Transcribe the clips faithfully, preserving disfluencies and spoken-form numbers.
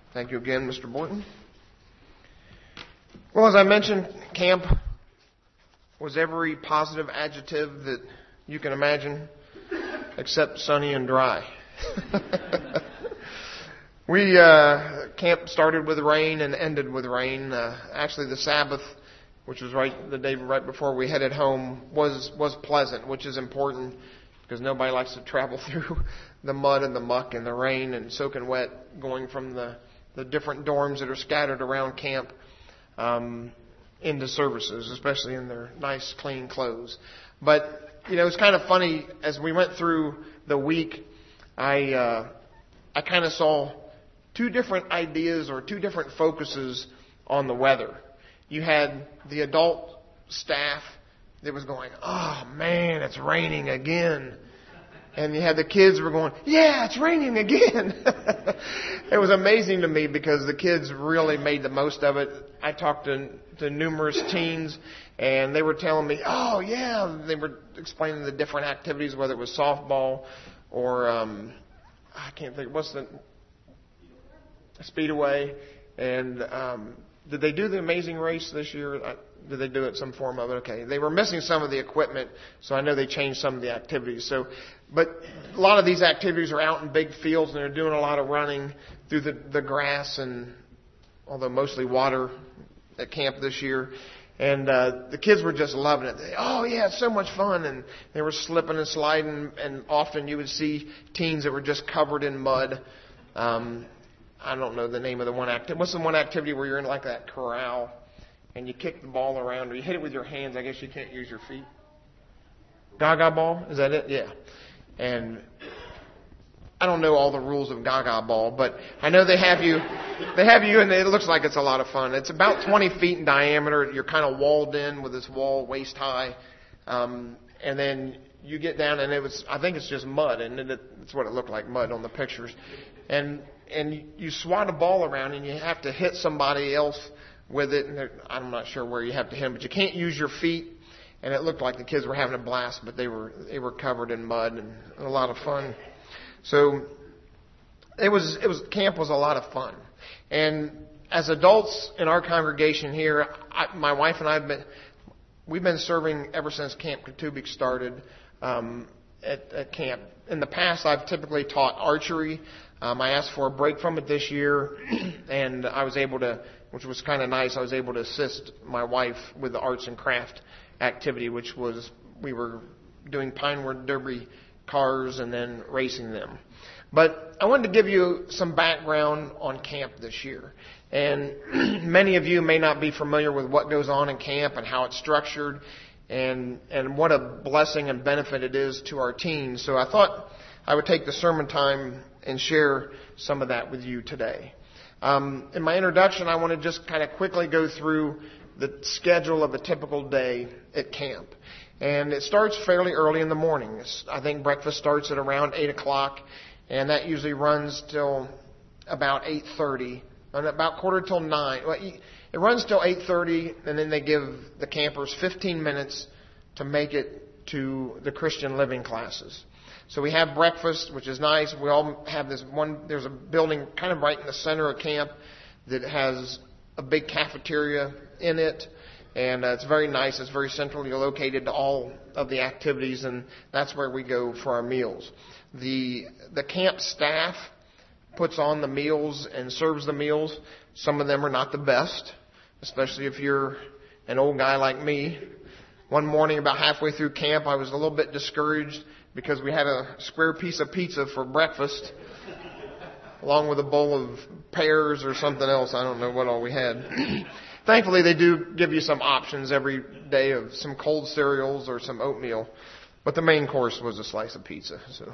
Thank you again, Mister Borton. Well, as I mentioned, camp was every positive adjective that you can imagine, except sunny and dry. we uh, camp started with rain and ended with rain. Uh, actually, the Sabbath, which was right the day right before we headed home, was was pleasant, which is important because nobody likes to travel through the mud and the muck and the rain and soaking wet, going from the the different dorms that are scattered around camp um, into services, especially in their nice, clean clothes. But, you know, it's kind of funny, as we went through the week, I uh, I kind of saw two different ideas or two different focuses on the weather. You had the adult staff that was going, oh, man, it's raining again. And you had the kids who were going, yeah, it's raining again. It was amazing to me because the kids really made the most of it. I talked to, to numerous teens, and they were telling me, oh, yeah, they were explaining the different activities, whether it was softball or, um, I can't think, what's the, Speedway. And um, did they do the Amazing Race this year? I, Did they do it some form of it? Okay. They were missing some of the equipment, so I know they changed some of the activities. So, but a lot of these activities are out in big fields, and they're doing a lot of running through the, the grass and, although mostly water at camp this year. And uh, the kids were just loving it. They, oh, yeah, it's so much fun. And they were slipping and sliding, and often you would see teens that were just covered in mud. Um, I don't know the name of the one activity. What's the one activity where you're in like that corral? And you kick the ball around, or you hit it with your hands. I guess you can't use your feet. Gaga ball, is that it? Yeah. And I don't know all the rules of Gaga ball, but I know they have you, they have you, and it looks like it's a lot of fun. It's about twenty feet in diameter. You're kind of walled in with this wall waist high, um, and then you get down, and it was, I think it's just mud, and it, it's what it looked like, mud on the pictures. And and you swat a ball around, and you have to hit somebody else with it, and I'm not sure where you have to hit them, but you can't use your feet. And it looked like the kids were having a blast, but they were they were covered in mud and a lot of fun. So it was it was camp was a lot of fun. And as adults in our congregation here, I, my wife and I have been we've been serving ever since Camp Katubik started um, at, at camp. In the past, I've typically taught archery. Um, I asked for a break from it this year, and I was able to, which was kind of nice. I was able to assist my wife with the arts and craft activity, which was we were doing Pinewood Derby cars and then racing them. But I wanted to give you some background on camp this year. And many of you may not be familiar with what goes on in camp and how it's structured and and what a blessing and benefit it is to our teens. So I thought I would take the sermon time and share some of that with you today. Um, in my introduction, I want to just kind of quickly go through the schedule of a typical day at camp. And it starts fairly early in the morning. It's, I think breakfast starts at around eight o'clock, and that usually runs till about eight thirty, and about quarter till nine. Well, it runs till eight thirty, and then they give the campers fifteen minutes to make it to the Christian living classes. So we have breakfast, which is nice. We all have this one, there's a building kind of right in the center of camp that has a big cafeteria in it. And uh, it's very nice. It's very centrally located to all of the activities, and that's where we go for our meals. The the camp staff puts on the meals and serves the meals. Some of them are not the best, especially if you're an old guy like me. One morning, about halfway through camp, I was a little bit discouraged because we had a square piece of pizza for breakfast, along with a bowl of pears or something else. I don't know what all we had. Thankfully, they do give you some options every day of some cold cereals or some oatmeal, but the main course was a slice of pizza. So,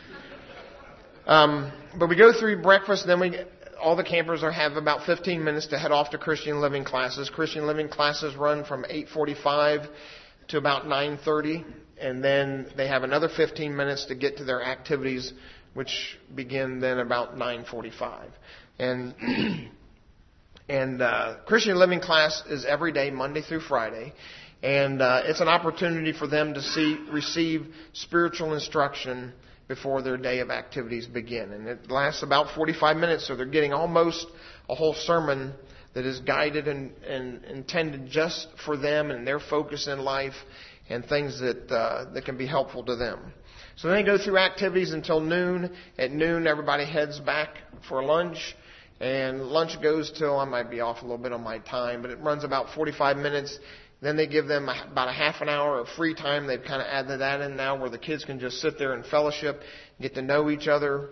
um, but we go through breakfast, then we all the campers are have about fifteen minutes to head off to Christian living classes. Christian living classes run from eight forty-five to about nine thirty, and then they have another fifteen minutes to get to their activities, which begin then about nine forty-five. And And uh, Christian Living class is every day, Monday through Friday. And uh, it's an opportunity for them to see, receive spiritual instruction before their day of activities begin. And it lasts about forty-five minutes, so they're getting almost a whole sermon that is guided and, and intended just for them and their focus in life and things that uh, that can be helpful to them. So then they go through activities until noon. At noon, everybody heads back for lunch. And lunch goes till, I might be off a little bit on my time, but it runs about forty-five minutes. Then they give them about a half an hour of free time. They've kind of added that in now where the kids can just sit there and fellowship, get to know each other.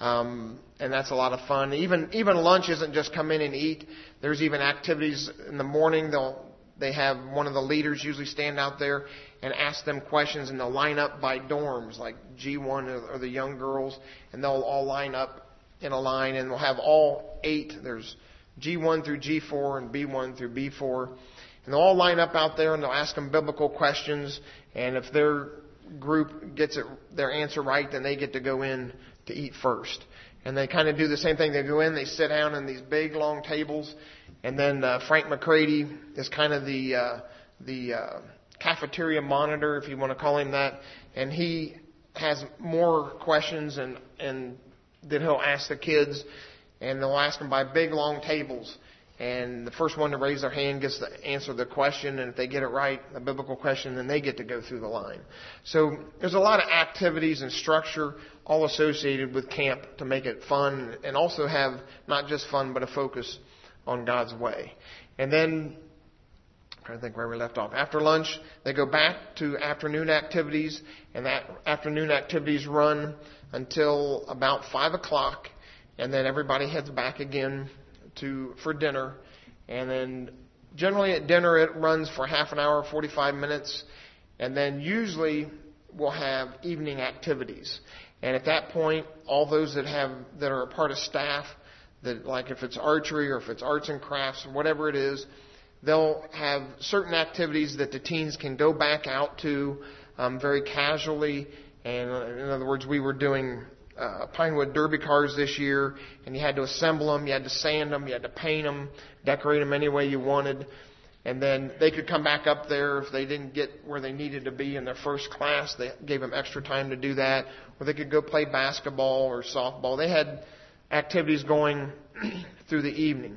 Um, and that's a lot of fun. Even even lunch isn't just come in and eat. There's even activities in the morning. They'll they have one of the leaders usually stand out there and ask them questions, and they'll line up by dorms, like G one or, or the young girls, and they'll all line up in a line, and we'll have all eight. There's G one through G four and B one through B four, and they'll all line up out there, and they'll ask them biblical questions. And if their group gets it, their answer right, then they get to go in to eat first. And they kind of do the same thing. They go in, they sit down in these big long tables, and then uh, Frank McCready is kind of the uh, the uh, cafeteria monitor, if you want to call him that, and he has more questions and and that he'll ask the kids, and they'll ask them by big long tables. And the first one to raise their hand gets to answer the question, and if they get it right, a biblical question, then they get to go through the line. So there's a lot of activities and structure all associated with camp to make it fun and also have not just fun but a focus on God's way. And then, I'm trying to think where we left off. After lunch, they go back to afternoon activities, and that afternoon activities run until about five o'clock, and then everybody heads back again to for dinner. And then generally at dinner it runs for half an hour, forty-five minutes, and then usually we'll have evening activities. And at that point, all those that have that are a part of staff, that like if it's archery or if it's arts and crafts or whatever it is, they'll have certain activities that the teens can go back out to um, very casually. And in other words, we were doing Uh, Pinewood Derby cars this year, and you had to assemble them, you had to sand them, you had to paint them, decorate them any way you wanted, and then they could come back up there if they didn't get where they needed to be in their first class. They gave them extra time to do that, or they could go play basketball or softball. They had activities going through the evening.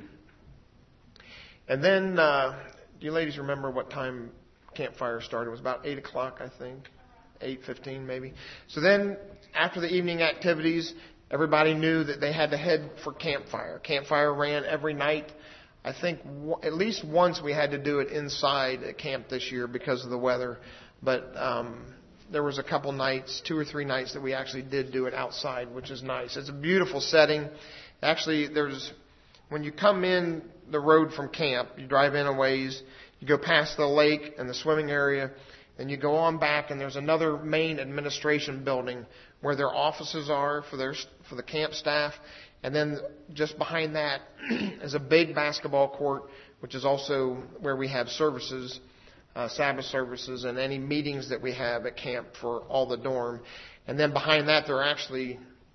And then, uh, do you ladies remember what time campfire started? It was about eight o'clock, I think. eight fifteen maybe. So then, after the evening activities, everybody knew that they had to head for campfire. Campfire ran every night. I think w- at least once we had to do it inside at camp this year because of the weather. But um, there was a couple nights, two or three nights, that we actually did do it outside, which is nice. It's a beautiful setting. Actually, there's when you come in the road from camp, you drive in a ways, you go past the lake and the swimming area, and you go on back, and there's another main administration building where their offices are for their for the camp staff. And then just behind that is a big basketball court, which is also where we have services, uh, Sabbath services, and any meetings that we have at camp for all the dorm. And then behind that, there are actually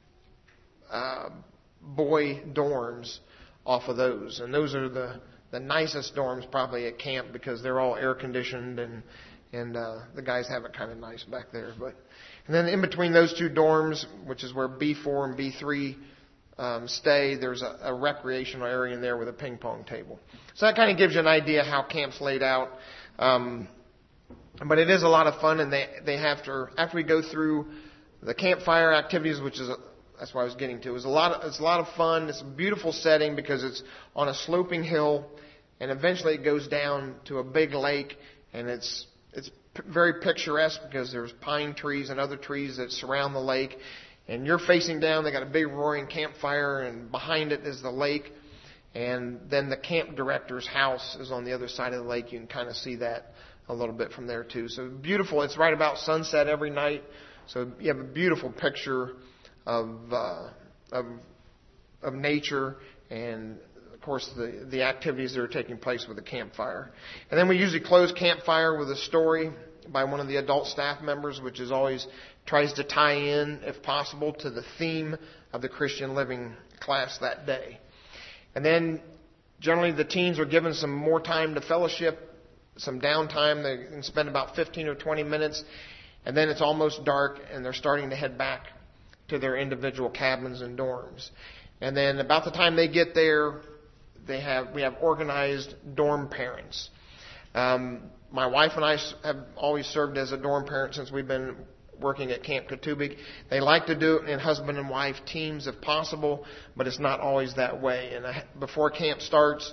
uh, boy dorms off of those. And those are the, the nicest dorms probably at camp because they're all air conditioned, and And uh, the guys have it kind of nice back there. But and then in between those two dorms, which is where B four and B three um, stay, there's a, a recreational area in there with a ping pong table. So that kind of gives you an idea how camp's laid out. Um, but it is a lot of fun, and they they have to after we go through the campfire activities, which is a, that's what I was getting to. It was a lot of, it's a lot of fun. It's a beautiful setting because it's on a sloping hill, and eventually it goes down to a big lake, and it's It's very picturesque because there's pine trees and other trees that surround the lake. And you're facing down. They got a big roaring campfire, and behind it is the lake. And then the camp director's house is on the other side of the lake. You can kind of see that a little bit from there too. So beautiful. It's right about sunset every night. So you have a beautiful picture of uh, of of nature and, of course, the, the activities that are taking place with the campfire. And then we usually close campfire with a story by one of the adult staff members, which is always tries to tie in, if possible, to the theme of the Christian living class that day. And then generally the teens are given some more time to fellowship, some downtime. They can spend about fifteen or twenty minutes, and then it's almost dark, and they're starting to head back to their individual cabins and dorms. And then about the time they get there, they have we have organized dorm parents. Um, my wife and I have always served as a dorm parent since we've been working at Camp Katubik. They like to do it in husband and wife teams if possible, but it's not always that way. And I, before camp starts,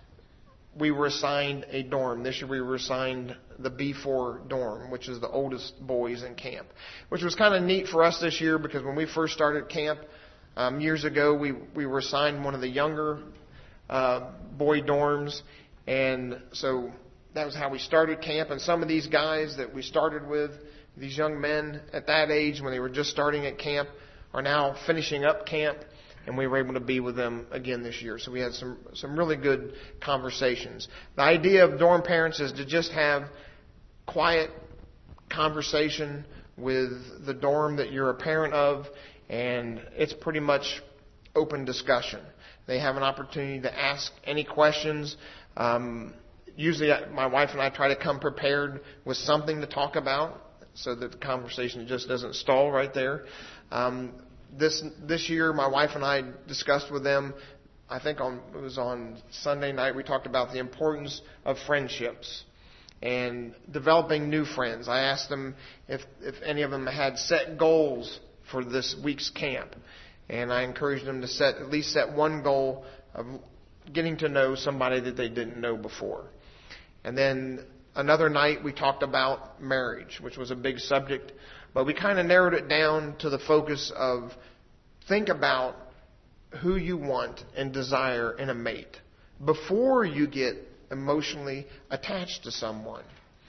we were assigned a dorm. This year we were assigned the B four dorm, which is the oldest boys in camp, which was kind of neat for us this year because when we first started camp um, years ago, we, we were assigned one of the younger uh, boy dorms. And so that was how we started camp. And some of these guys that we started with, these young men at that age when they were just starting at camp, are now finishing up camp, and we were able to be with them again this year. So we had some some really good conversations. The idea of dorm parents is to just have quiet conversation with the dorm that you're a parent of, and it's pretty much open discussion. They have an opportunity to ask any questions. Um, usually my wife and I try to come prepared with something to talk about, so that the conversation just doesn't stall right there. Um, this this year, my wife and I discussed with them, I think on it was on Sunday night, we talked about the importance of friendships and developing new friends. I asked them if, if any of them had set goals for this week's camp. And I encouraged them to set at least set one goal of getting to know somebody that they didn't know before. And then another night we talked about marriage, which was a big subject, but we kind of narrowed it down to the focus of think about who you want and desire in a mate before you get emotionally attached to someone.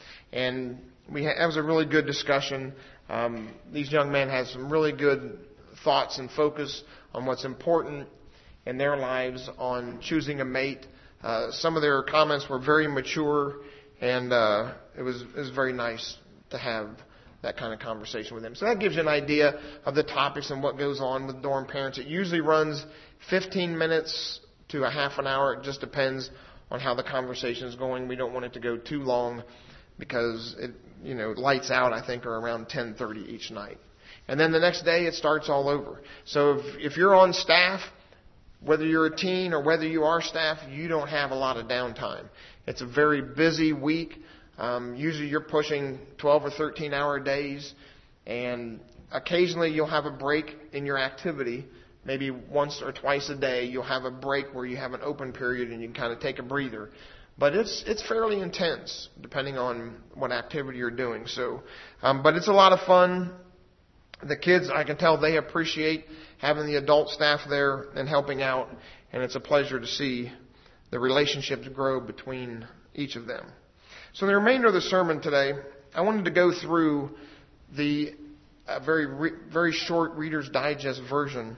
And we ha- that was a really good discussion. Um, these young men had some really good thoughts and focus on what's important in their lives on choosing a mate. Uh, some of their comments were very mature. And uh, it was it was very nice to have that kind of conversation with them. So that gives you an idea of the topics and what goes on with dorm parents. It usually runs fifteen minutes to a half an hour. It just depends on how the conversation is going. We don't want it to go too long because it you know lights out I think are around ten thirty each night. And then the next day it starts all over. So if if you're on staff, whether you're a teen or whether you are staff, you don't have a lot of downtime. It's a very busy week. Um, usually you're pushing twelve or thirteen hour days, and occasionally you'll have a break in your activity. Maybe once or twice a day you'll have a break where you have an open period and you can kind of take a breather. But it's it's fairly intense depending on what activity you're doing. So, um, but it's a lot of fun. The kids, I can tell they appreciate having the adult staff there and helping out, and it's a pleasure to see the relationships grow between each of them. So the remainder of the sermon today, I wanted to go through the uh, very re- very short Reader's Digest version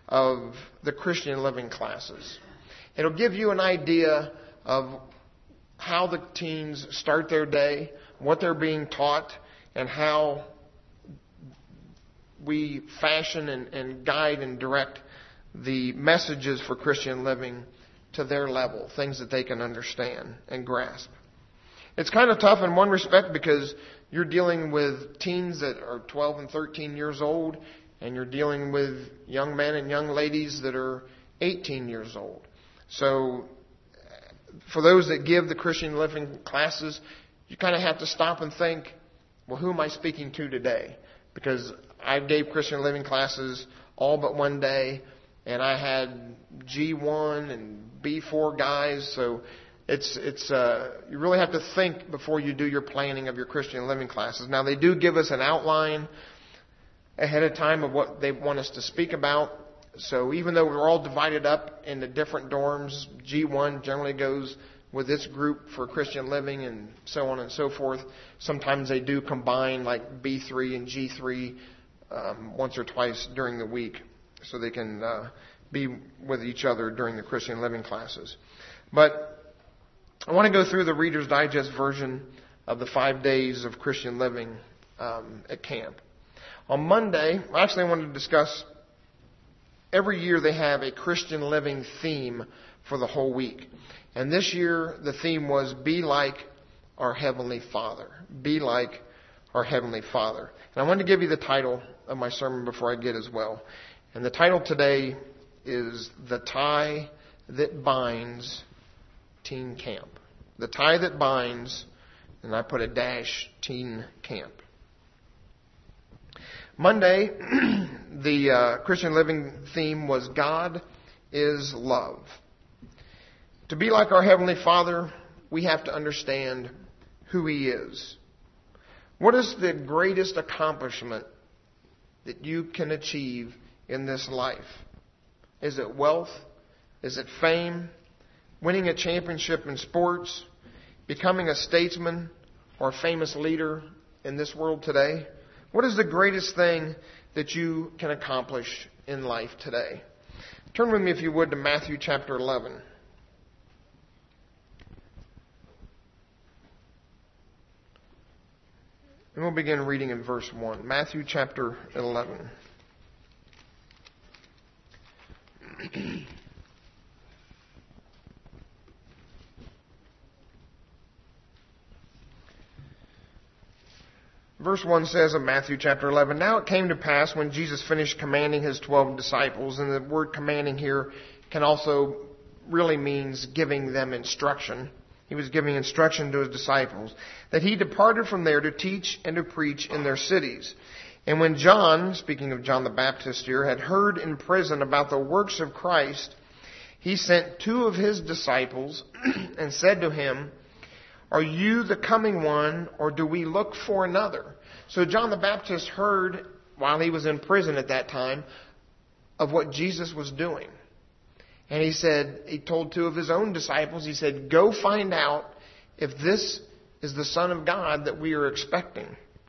of the Christian Living classes. It'll give you an idea of how the teens start their day, what they're being taught, and how we fashion and, and guide and direct the messages for Christian living to their level, things that they can understand and grasp. It's kind of tough in one respect because you're dealing with teens that are twelve and thirteen years old, and you're dealing with young men and young ladies that are eighteen years old. So for those that give the Christian living classes, you kind of have to stop and think, well, who am I speaking to today? Because I gave Christian living classes all but one day, and I had G one and B four guys, so it's it's uh, you really have to think before you do your planning of your Christian living classes. Now, they do give us an outline ahead of time of what they want us to speak about. So even though we're all divided up into different dorms, G one generally goes with this group for Christian living and so on and so forth. Sometimes they do combine like B three and G three um, once or twice during the week so they can uh, be with each other during the Christian living classes. But I want to go through the Reader's Digest version of the five days of Christian living um, at camp. On Monday, actually I wanted to discuss, every year they have a Christian living theme for the whole week. And this year the theme was Be Like Our Heavenly Father. Be like our Heavenly Father. And I want to give you the title of my sermon before I get as well. And the title today is The Tie That Binds Teen Camp. The Tie That Binds, and I put a dash, Teen Camp. Monday, the uh, Christian Living theme was God is Love. To be like our Heavenly Father, we have to understand who He is. What is the greatest accomplishment that you can achieve in this life? Is it wealth? Is it fame? Winning a championship in sports? Becoming a statesman or a famous leader in this world today? What is the greatest thing that you can accomplish in life today? Turn with me, if you would, to Matthew chapter eleven. And we'll begin reading in verse one. Matthew chapter eleven. Verse one says of Matthew chapter eleven, Now it came to pass when Jesus finished commanding His twelve disciples, and the word commanding here can also really means giving them instruction. He was giving instruction to His disciples, that He departed from there to teach and to preach in their cities. And when John, speaking of John the Baptist here, had heard in prison about the works of Christ, he sent two of his disciples and said to him, Are you the coming one, or do we look for another? So John the Baptist heard, while he was in prison at that time, of what Jesus was doing. And he said, he told two of his own disciples, he said, Go find out if this is the Son of God that we are expecting.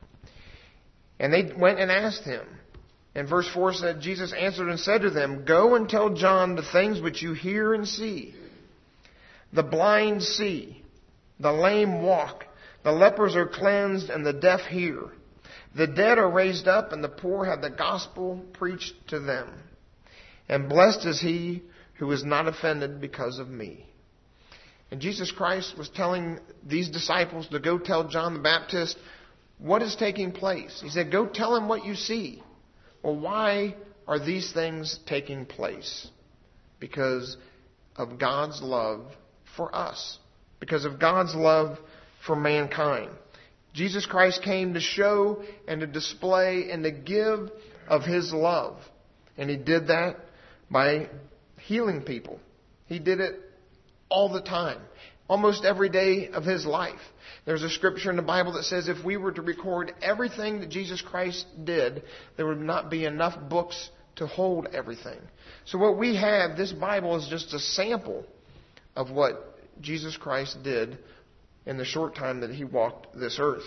And they went and asked him. And verse four said, Jesus answered and said to them, Go and tell John the things which you hear and see. The blind see, the lame walk, the lepers are cleansed, and the deaf hear. The dead are raised up, and the poor have the gospel preached to them. And blessed is he who is not offended because of me. And Jesus Christ was telling these disciples to go tell John the Baptist what is taking place. He said, Go tell him what you see. Well, why are these things taking place? Because of God's love for us. Because of God's love for mankind. Jesus Christ came to show and to display and to give of His love. And He did that by healing people. He did it all the time. Almost every day of His life. There's a scripture in the Bible that says if we were to record everything that Jesus Christ did, there would not be enough books to hold everything. So what we have, this Bible is just a sample of what Jesus Christ did in the short time that He walked this earth.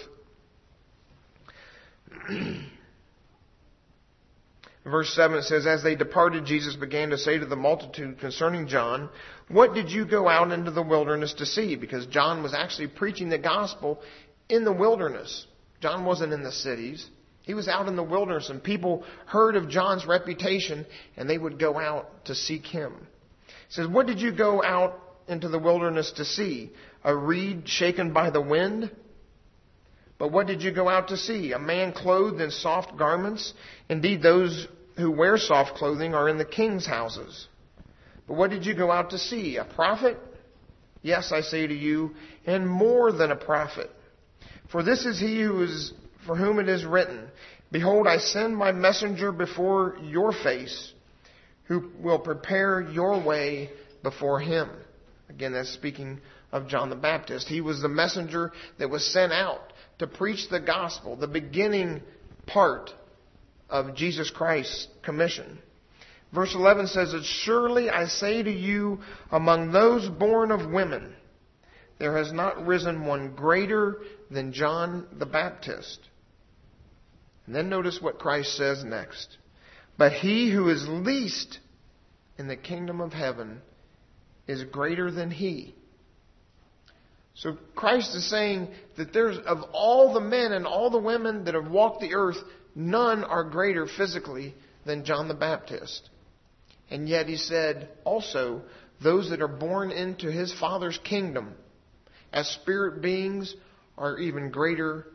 Verse seven says, As they departed, Jesus began to say to the multitude concerning John, What did you go out into the wilderness to see? Because John was actually preaching the gospel in the wilderness. John wasn't in the cities. He was out in the wilderness, and people heard of John's reputation, and they would go out to seek him. It says, What did you go out into the wilderness to see? A reed shaken by the wind? But what did you go out to see? A man clothed in soft garments? Indeed, those who wear soft clothing are in the king's houses. But what did you go out to see? A prophet? Yes, I say to you, and more than a prophet. For this is he who is, for whom it is written, Behold, I send my messenger before your face, who will prepare your way before him. Again, that's speaking of John the Baptist. He was the messenger that was sent out to preach the gospel, the beginning part of Jesus Christ's commission. Verse eleven says that surely I say to you, among those born of women, there has not risen one greater than John the Baptist. And then notice what Christ says next. But he who is least in the kingdom of heaven is greater than he. So Christ is saying that there's, of all the men and all the women that have walked the earth, none are greater physically than John the Baptist. And yet he said also, those that are born into his Father's kingdom as spirit beings are even greater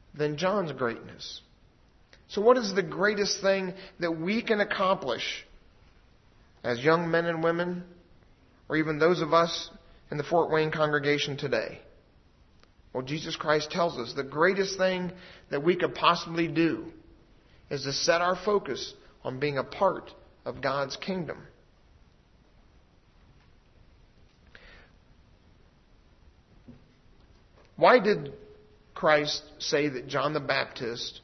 than John's greatness. So what is the greatest thing that we can accomplish as young men and women, or even those of us in the Fort Wayne congregation today? Well, Jesus Christ tells us the greatest thing that we could possibly do is to set our focus on being a part of God's kingdom. Why did Christ say that John the Baptist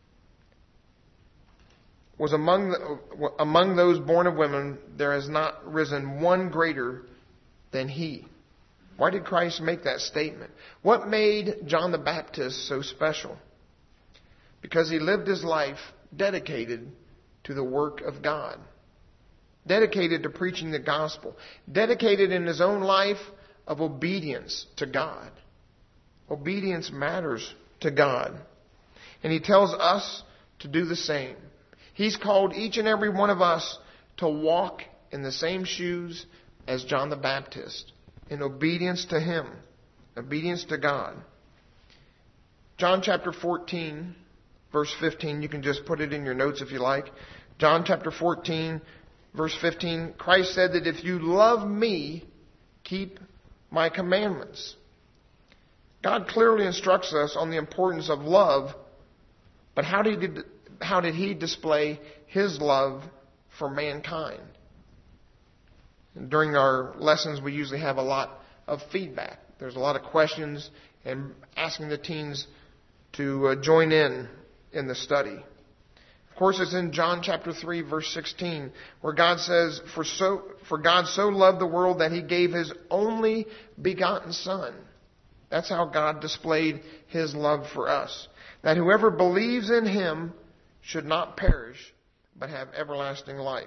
was among the, among those born of women, there has not risen one greater than he? Why did Christ make that statement? What made John the Baptist so special? Because he lived his life dedicated to the work of God, dedicated to preaching the gospel, dedicated in his own life of obedience to God. Obedience matters to God. And he tells us to do the same. He's called each and every one of us to walk in the same shoes as John the Baptist, in obedience to him, obedience to God. John chapter fourteen, verse fifteen, you can just put it in your notes if you like. John chapter fourteen, verse fifteen, Christ said that if you love me, keep my commandments. God clearly instructs us on the importance of love, but how did he, how did he display his love for mankind? And during our lessons, we usually have a lot of feedback. There's a lot of questions and asking the teens to uh, join in in the study. Of course, it's in John chapter three, verse sixteen, where God says, For so for God so loved the world that he gave his only begotten Son. That's how God displayed his love for us. That whoever believes in him should not perish, but have everlasting life.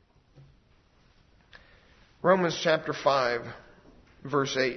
Romans chapter five, verse eight.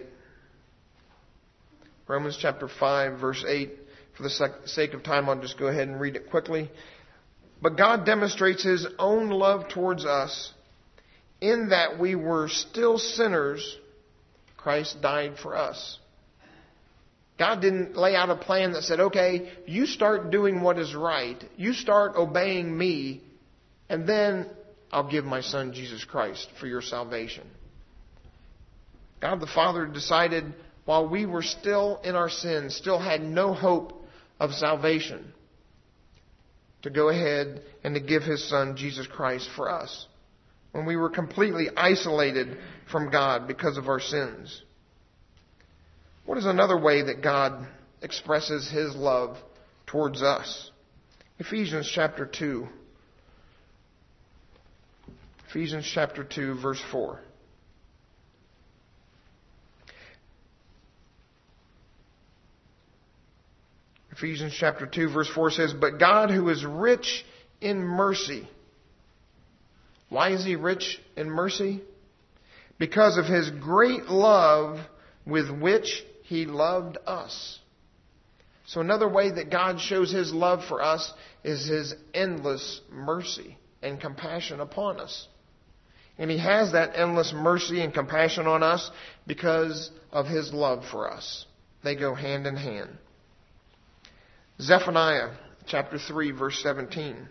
Romans chapter five, verse eight. For the sake of time, I'll just go ahead and read it quickly. But God demonstrates his own love towards us in that we were still sinners, Christ died for us. God didn't lay out a plan that said, okay, you start doing what is right. You start obeying me, and then I'll give my Son Jesus Christ for your salvation. God the Father decided while we were still in our sins, still had no hope of salvation, to go ahead and to give his Son Jesus Christ for us when we were completely isolated from God because of our sins. What is another way that God expresses his love towards us? Ephesians chapter two. Ephesians chapter two, verse four. Ephesians chapter two, verse four says, But God, who is rich in mercy. Why is he rich in mercy? Because of his great love with which he loved us. So another way that God shows his love for us is his endless mercy and compassion upon us. And he has that endless mercy and compassion on us because of his love for us. They go hand in hand. Zephaniah chapter three, verse seventeen.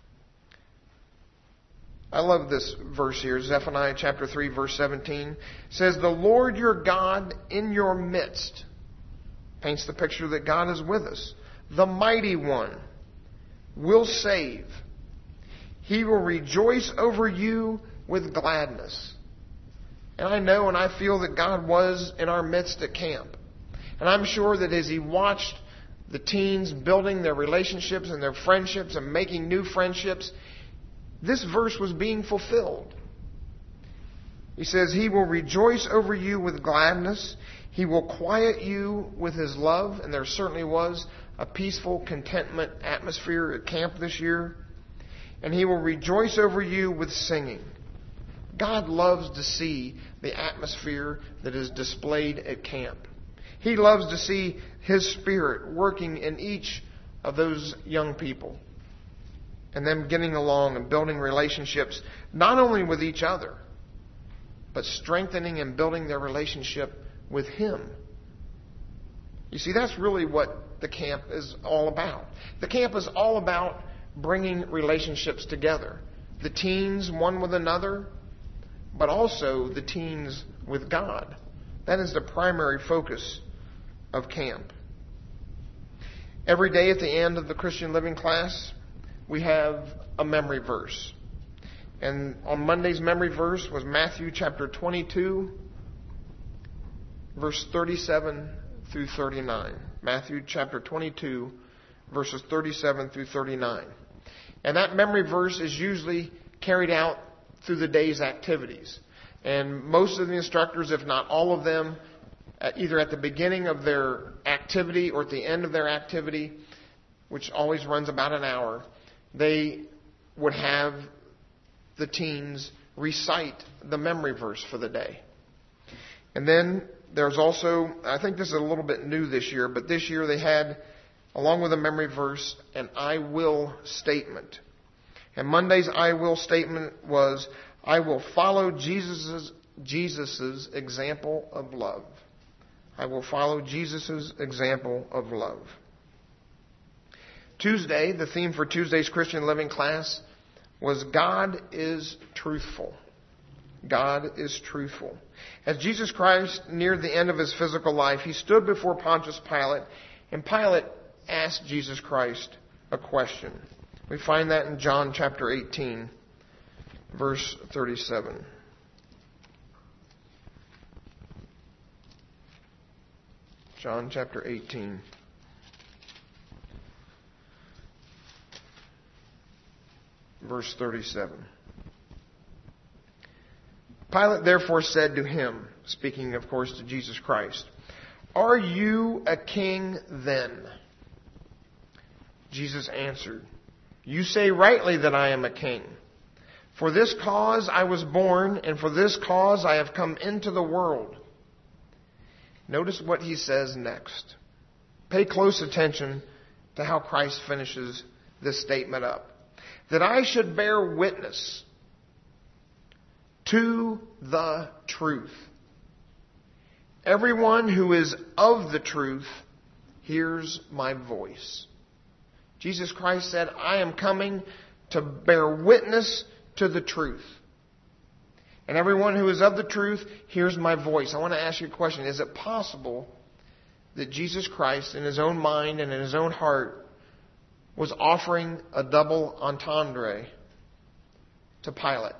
I love this verse here. Zephaniah chapter three, verse seventeen says, The Lord your God in your midst. Paints the picture that God is with us. The mighty one will save. He will rejoice over you with gladness. And I know and I feel that God was in our midst at camp. And I'm sure that as he watched the teens building their relationships and their friendships and making new friendships, this verse was being fulfilled. He says, He will rejoice over you with gladness. He will quiet you with his love. And there certainly was a peaceful contentment atmosphere at camp this year. And he will rejoice over you with singing. God loves to see the atmosphere that is displayed at camp. He loves to see his Spirit working in each of those young people. And them getting along and building relationships, not only with each other, but strengthening and building their relationship with him. You see, that's really what the camp is all about. The camp is all about bringing relationships together. The teens one with another, but also the teens with God. That is the primary focus of camp. Every day at the end of the Christian Living class, we have a memory verse. And on Monday's memory verse was Matthew chapter twenty-two, verse thirty-seven through thirty-nine. Matthew chapter twenty-two, verses thirty-seven through thirty-nine. And that memory verse is usually carried out through the day's activities. And most of the instructors, if not all of them, either at the beginning of their activity or at the end of their activity, which always runs about an hour, they would have the teens recite the memory verse for the day. And then there's also, I think this is a little bit new this year, but this year they had, along with a memory verse, an I will statement. And Monday's I will statement was, I will follow Jesus's, Jesus's example of love. I will follow Jesus's example of love. Tuesday, the theme for Tuesday's Christian Living class was God is truthful. God is truthful. As Jesus Christ neared the end of his physical life, he stood before Pontius Pilate, and Pilate asked Jesus Christ a question. We find that in John chapter eighteen, verse thirty-seven. John chapter eighteen. Verse thirty-seven. Pilate therefore said to him, speaking of course to Jesus Christ, Are you a king then? Jesus answered, You say rightly that I am a king. For this cause I was born, and for this cause I have come into the world. Notice what he says next. Pay close attention to how Christ finishes this statement up. That I should bear witness to the truth. Everyone who is of the truth hears my voice. Jesus Christ said, I am coming to bear witness to the truth. And everyone who is of the truth hears my voice. I want to ask you a question. Is it possible that Jesus Christ, in his own mind and in his own heart, was offering a double entendre to Pilate?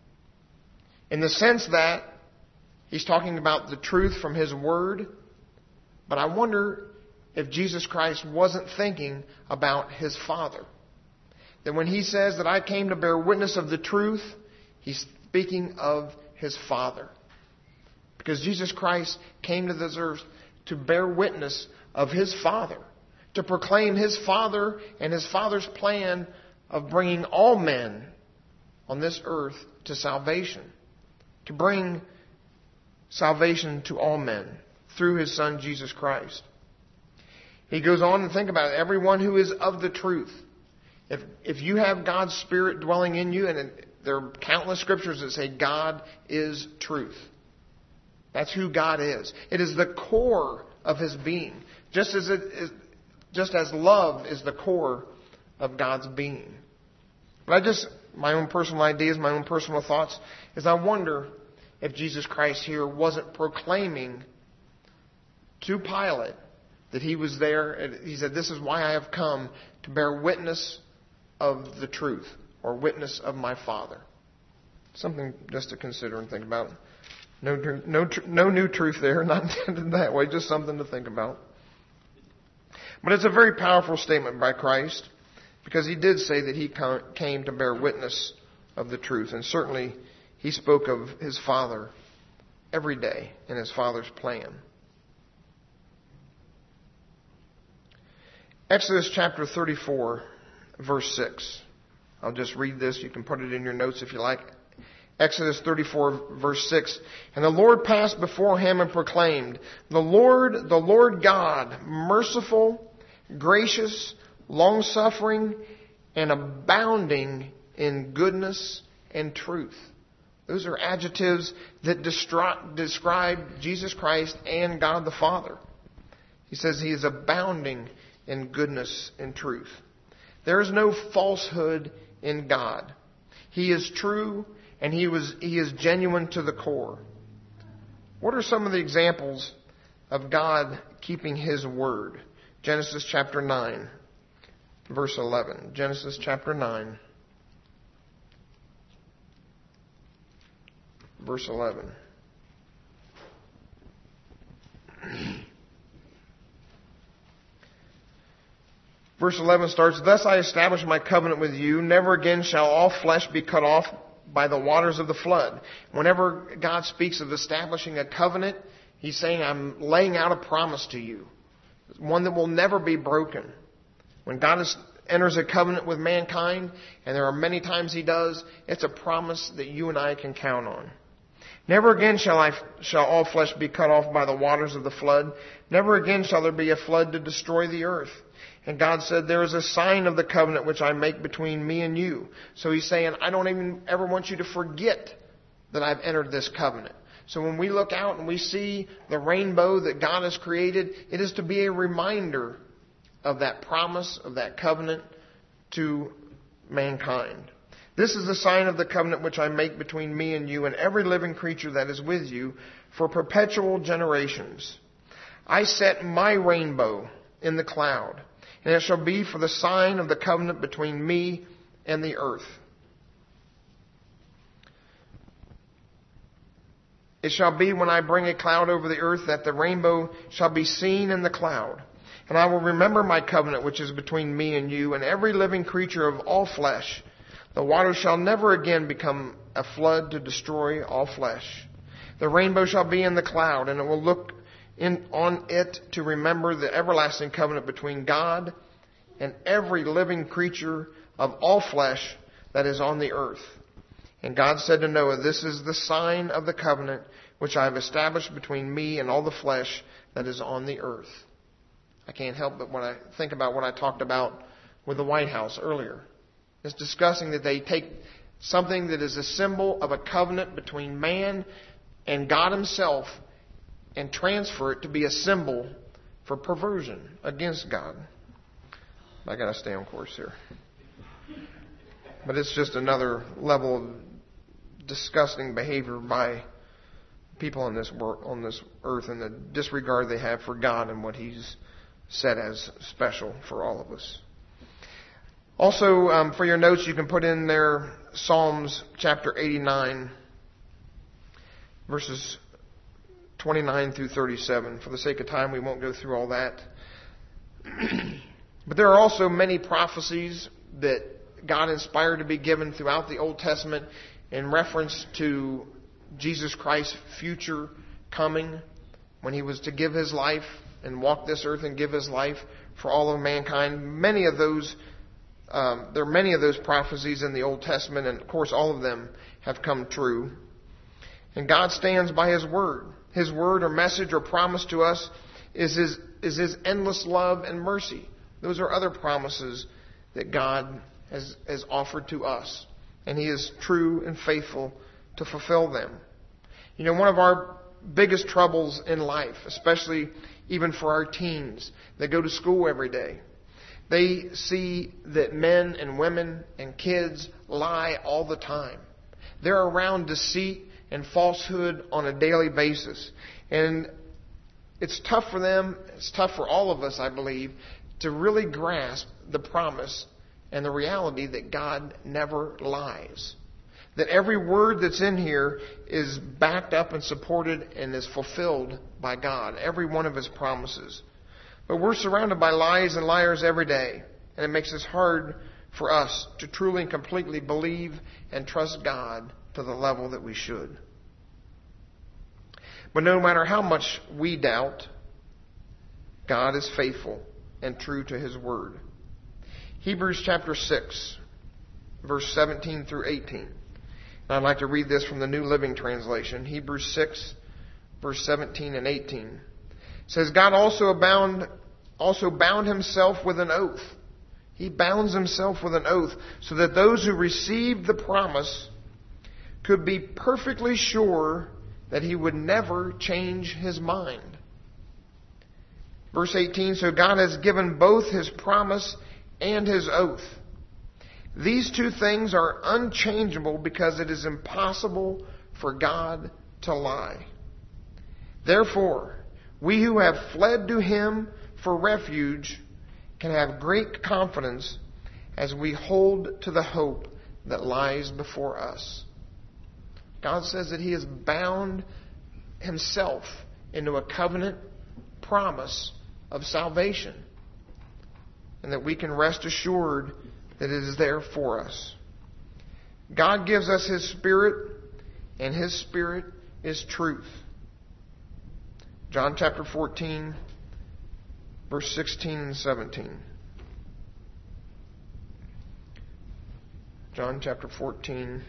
In the sense that he's talking about the truth from his word, but I wonder if Jesus Christ wasn't thinking about his Father. That when he says that I came to bear witness of the truth, he's speaking of his Father. Because Jesus Christ came to this earth to bear witness of his Father. To proclaim his Father and his Father's plan of bringing all men on this earth to salvation. To bring salvation to all men through his Son Jesus Christ. He goes on to think about it. Everyone who is of the truth. If, if you have God's Spirit dwelling in you, and there are countless scriptures that say God is truth. That's who God is. It is the core of his being. Just as it is, just as love is the core of God's being. But I just, my own personal ideas, my own personal thoughts, is I wonder if Jesus Christ here wasn't proclaiming to Pilate that he was there. And he said, this is why I have come to bear witness of the truth, or witness of my Father. Something just to consider and think about. No, no, no new truth there, not intended that way, just something to think about. But it's a very powerful statement by Christ, because he did say that he came to bear witness of the truth. And certainly he spoke of his Father every day in his Father's plan. Exodus chapter thirty-four, verse six. I'll just read this. You can put it in your notes if you like. Exodus thirty-four, verse six. And the Lord passed before him and proclaimed, The Lord, the Lord God, merciful, gracious, long-suffering, and abounding in goodness and truth. Those are adjectives that describe Jesus Christ and God the Father. He says he is abounding in goodness and truth. There is no falsehood in God. He is true and he was he is genuine to the core. What are some of the examples of God keeping his word? Genesis chapter nine, verse eleven. Genesis chapter nine, verse eleven. Verse eleven starts, "Thus I establish my covenant with you. Never again shall all flesh be cut off by the waters of the flood." Whenever God speaks of establishing a covenant, he's saying, I'm laying out a promise to you. One that will never be broken. When God is, enters a covenant with mankind, and there are many times he does, it's a promise that you and I can count on. Never again shall I, shall all flesh be cut off by the waters of the flood. Never again shall there be a flood to destroy the earth. And God said, there is a sign of the covenant which I make between me and you. So he's saying, I don't even ever want you to forget that I've entered this covenant. So when we look out and we see the rainbow that God has created, it is to be a reminder of that promise, of that covenant to mankind. This is the sign of the covenant which I make between me and you and every living creature that is with you for perpetual generations. I set my rainbow in the cloud, and it shall be for the sign of the covenant between me and the earth. It shall be when I bring a cloud over the earth that the rainbow shall be seen in the cloud. And I will remember my covenant which is between me and you and every living creature of all flesh. The waters shall never again become a flood to destroy all flesh. The rainbow shall be in the cloud, and it will look in, on it to remember the everlasting covenant between God and every living creature of all flesh that is on the earth. And God said to Noah, this is the sign of the covenant which I have established between me and all the flesh that is on the earth. I can't help but when I think about what I talked about with the White House earlier. It's discussing that they take something that is a symbol of a covenant between man and God himself and transfer it to be a symbol for perversion against God. I got to stay on course here. But it's just another level of disgusting behavior by people on this world, on this earth, and the disregard they have for God and what he's set as special for all of us. Also, um, for your notes, you can put in there Psalms chapter eighty-nine, verses twenty-nine through thirty-seven. For the sake of time, we won't go through all that. But there are also many prophecies that God inspired to be given throughout the Old Testament in reference to Jesus Christ's future coming, when he was to give his life and walk this earth and give his life for all of mankind. Many of those Um, there are many of those prophecies in the Old Testament, and of course all of them have come true. And God stands by his word. His word or message or promise to us is his, is his endless love and mercy. Those are other promises that God has, has offered to us. And he is true and faithful to fulfill them. You know, one of our biggest troubles in life, especially even for our teens that go to school every day, they see that men and women and kids lie all the time. They're around deceit and falsehood on a daily basis. And it's tough for them, it's tough for all of us, I believe, to really grasp the promise and the reality that God never lies. That every word that's in here is backed up and supported and is fulfilled by God. Every one of his promises. But we're surrounded by lies and liars every day. And it makes it hard for us to truly and completely believe and trust God to the level that we should. But no matter how much we doubt, God is faithful and true to his word. Hebrews chapter six, verse seventeen through eighteen. And I'd like to read this from the New Living Translation. Hebrews six, verse seventeen and eighteen. It says, God also abound, also bound himself with an oath. He bounds himself with an oath so that those who received the promise could be perfectly sure that he would never change his mind. Verse eighteen, so God has given both His promise and His oath. These two things are unchangeable because it is impossible for God to lie. Therefore, we who have fled to Him for refuge can have great confidence as we hold to the hope that lies before us. God says that He has bound Himself into a covenant promise of salvation, and that we can rest assured that it is there for us. God gives us His Spirit, and His Spirit is truth. John chapter fourteen, verse sixteen and seventeen. John chapter fourteen.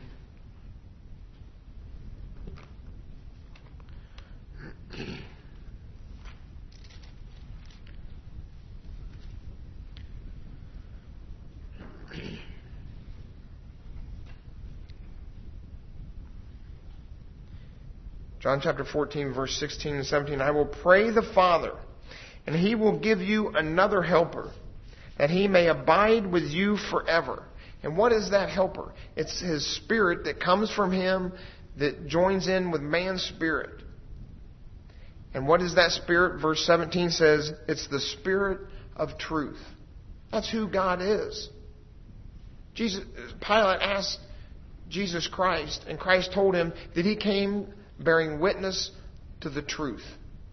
John chapter fourteen, verse sixteen and seventeen. I will pray the Father, and He will give you another helper, that He may abide with you forever. And what is that helper? It's His Spirit that comes from Him, that joins in with man's spirit. And what is that Spirit? Verse seventeen says, it's the Spirit of truth. That's who God is. Jesus, Pilate asked Jesus Christ, and Christ told him that He came bearing witness to the truth.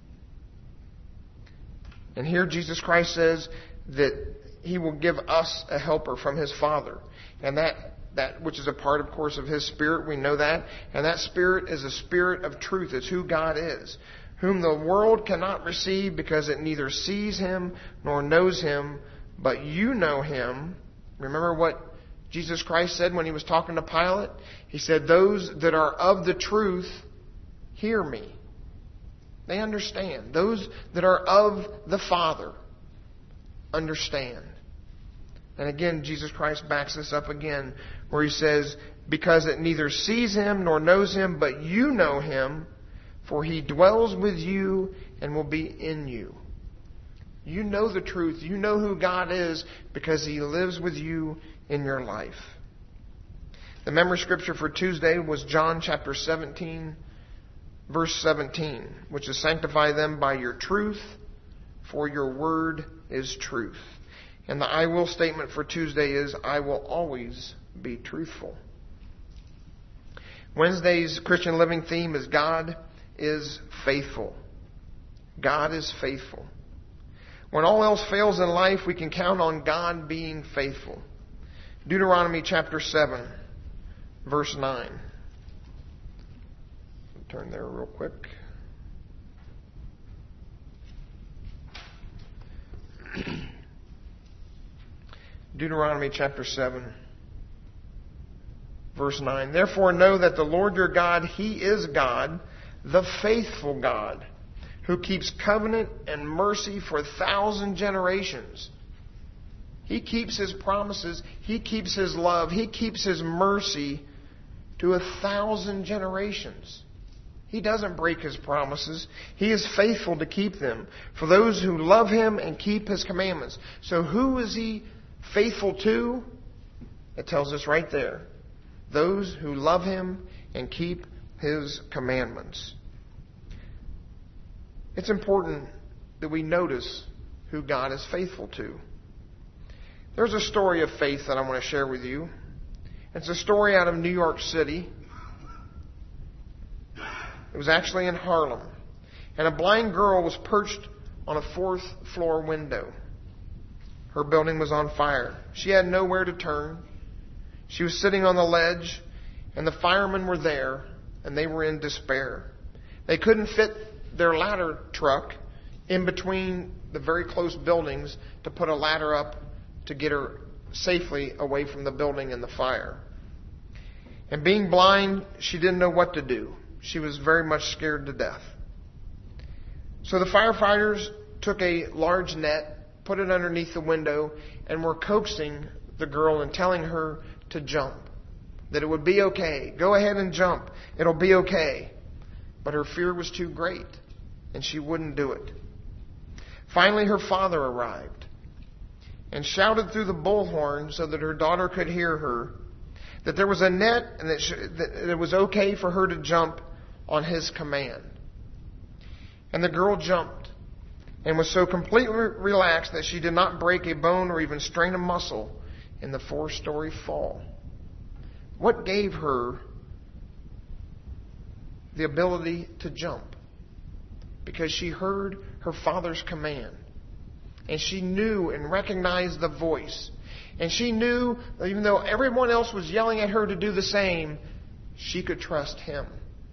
And here Jesus Christ says that He will give us a helper from His Father. And that, that which is a part, of course, of His Spirit, we know that. And that Spirit is a Spirit of truth. It's who God is, whom the world cannot receive because it neither sees Him nor knows Him. But you know Him. Remember what Jesus Christ said when He was talking to Pilate? He said, those that are of the truth hear me. They understand. Those that are of the Father understand. And again, Jesus Christ backs this up again, where He says, because it neither sees Him nor knows Him, but you know Him, for He dwells with you and will be in you. You know the truth. You know who God is because He lives with you in your life. The memory scripture for Tuesday was John chapter seventeen, verse seventeen, which is sanctify them by your truth, for your word is truth. And the I will statement for Tuesday is, I will always be truthful. Wednesday's Christian living theme is God is faithful. God is faithful. When all else fails in life, we can count on God being faithful. Deuteronomy chapter seven, verse nine. Turn there real quick. Deuteronomy chapter seven, verse nine. Therefore know that the Lord your God, He is God, the faithful God, who keeps covenant and mercy for a thousand generations. He keeps His promises. He keeps His love. He keeps His mercy to a thousand generations. He doesn't break His promises. He is faithful to keep them for those who love Him and keep His commandments. So who is He faithful to? It tells us right there. Those who love Him and keep His commandments. It's important that we notice who God is faithful to. There's a story of faith that I want to share with you. It's a story out of New York City. It was actually in Harlem. And a blind girl was perched on a fourth floor window. Her building was on fire. She had nowhere to turn. She was sitting on the ledge, and the firemen were there, and they were in despair. They couldn't fit their ladder truck in between the very close buildings to put a ladder up to get her safely away from the building and the fire. And being blind, she didn't know what to do. She was very much scared to death. So the firefighters took a large net, put it underneath the window, and were coaxing the girl and telling her to jump. That it would be okay. Go ahead and jump. It'll be okay. But her fear was too great, and she wouldn't do it. Finally, her father arrived and shouted through the bullhorn so that her daughter could hear her that there was a net and that, sh- that it was okay for her to jump on his command. And the girl jumped and was so completely relaxed that she did not break a bone or even strain a muscle in the four-story fall. What gave her the ability to jump? Because she heard her father's command. And she knew and recognized the voice. And she knew that even though everyone else was yelling at her to do the same, she could trust him.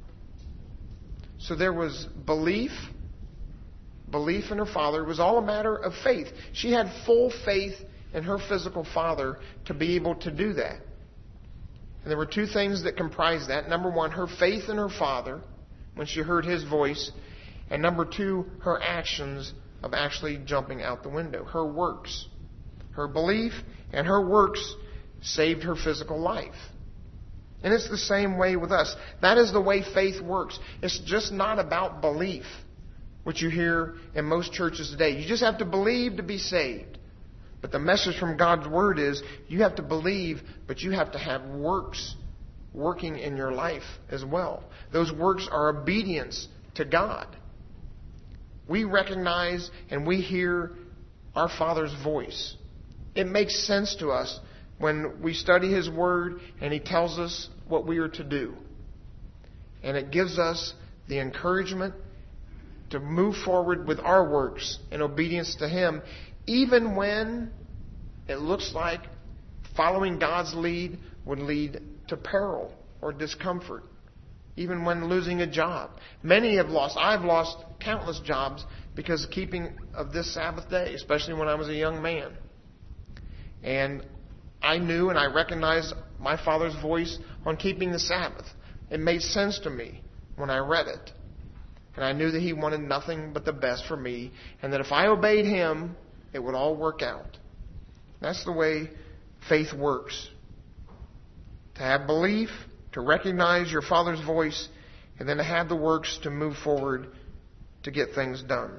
So there was belief, belief in her father. It was all a matter of faith. She had full faith in her physical father to be able to do that. And there were two things that comprised that. Number one, her faith in her father when she heard his voice. And number two, her actions of actually jumping out the window. Her works. Her belief and her works saved her physical life. And it's the same way with us. That is the way faith works. It's just not about belief, which you hear in most churches today. You just have to believe to be saved. But the message from God's Word is you have to believe, but you have to have works working in your life as well. Those works are obedience to God. We recognize and we hear our Father's voice. It makes sense to us when we study His Word and He tells us what we are to do. And it gives us the encouragement to move forward with our works in obedience to Him, even when it looks like following God's lead would lead to peril or discomfort. Even when losing a job. Many have lost. I've lost countless jobs because of keeping of this Sabbath day, especially when I was a young man. And I knew and I recognized my Father's voice on keeping the Sabbath. It made sense to me when I read it. And I knew that He wanted nothing but the best for me, and that if I obeyed Him, it would all work out. That's the way faith works. To have belief, to recognize your Father's voice, and then to have the works to move forward to get things done.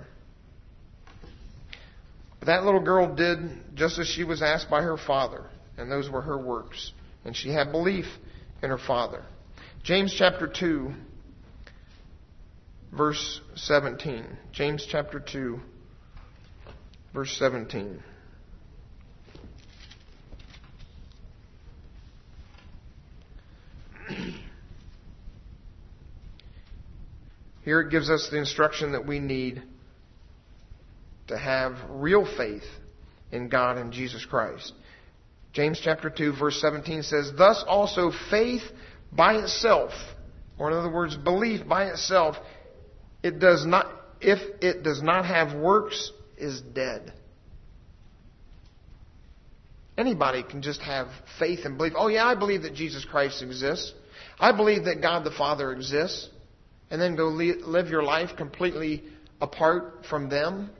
But that little girl did just as she was asked by her father, and those were her works. And she had belief in her father. James chapter two, verse seventeen. James chapter two, verse seventeen. Here it gives us the instruction that we need to have real faith in God and Jesus Christ. James chapter two, verse seventeen says, "Thus also faith by itself," or in other words, belief by itself, it does not, if it does not have works, is dead. Anybody can just have faith and belief. Oh yeah, I believe that Jesus Christ exists. I believe that God the Father exists. And then go live your life completely apart from them.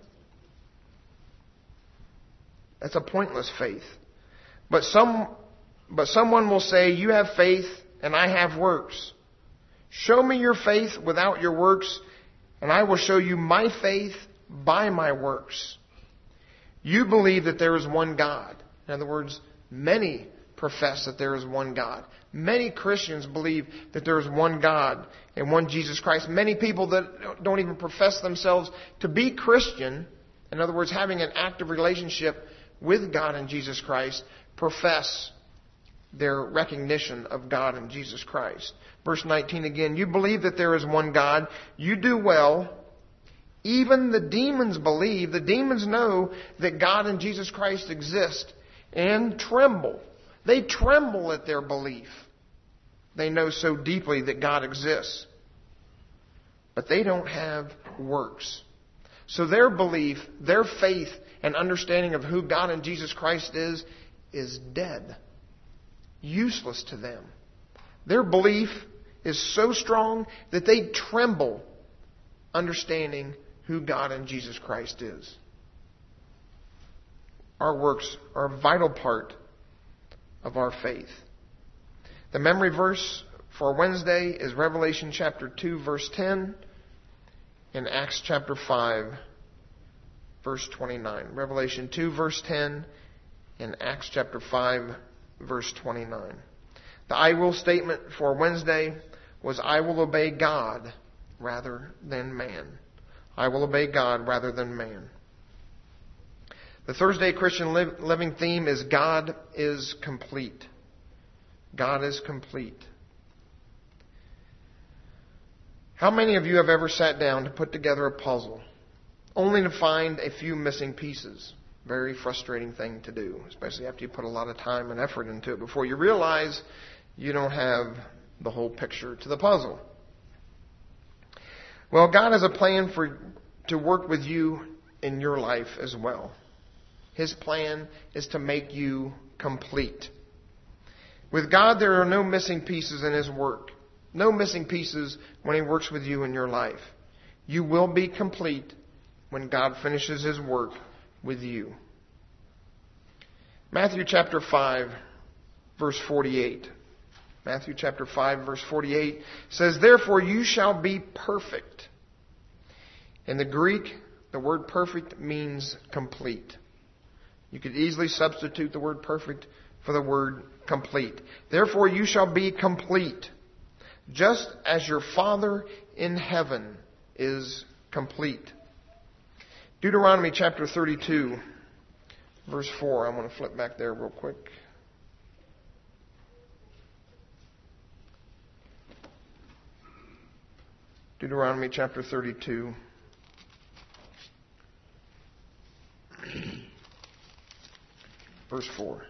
That's a pointless faith. But some, but someone will say, you have faith and I have works. Show me your faith without your works, and I will show you my faith by my works. You believe that there is one God. In other words, many profess that there is one God. Many Christians believe that there is one God and one Jesus Christ. Many people that don't even profess themselves to be Christian, in other words, having an active relationship with God and Jesus Christ, profess their recognition of God and Jesus Christ. Verse nineteen again, you believe that there is one God. You do well. Even the demons believe. The demons know that God and Jesus Christ exist and tremble. They tremble at their belief. They know so deeply that God exists. But they don't have works. So their belief, their faith and understanding of who God and Jesus Christ is, is dead. Useless to them. Their belief is so strong that they tremble understanding who God and Jesus Christ is. Our works are a vital part of our faith. The memory verse for Wednesday is Revelation chapter two, verse ten, and Acts chapter five, verse twenty-nine. Revelation two, verse ten, and Acts chapter five, verse twenty-nine. The I will statement for Wednesday was, I will obey God rather than man. I will obey God rather than man. The Thursday Christian Living theme is God is complete. God is complete. How many of you have ever sat down to put together a puzzle only to find a few missing pieces? Very frustrating thing to do, especially after you put a lot of time and effort into it before you realize you don't have the whole picture to the puzzle. Well, God has a plan for to work with you in your life as well. His plan is to make you complete. With God, there are no missing pieces in His work. No missing pieces when He works with you in your life. You will be complete when God finishes His work with you. Matthew chapter five, verse forty-eight. Matthew chapter five, verse forty-eight says, therefore you shall be perfect. In the Greek, the word perfect means complete. You could easily substitute the word perfect for the word complete. Therefore you shall be complete, just as your Father in heaven is complete. Deuteronomy chapter thirty-two, verse four. I'm going to flip back there real quick. Deuteronomy chapter thirty-two. Verse four.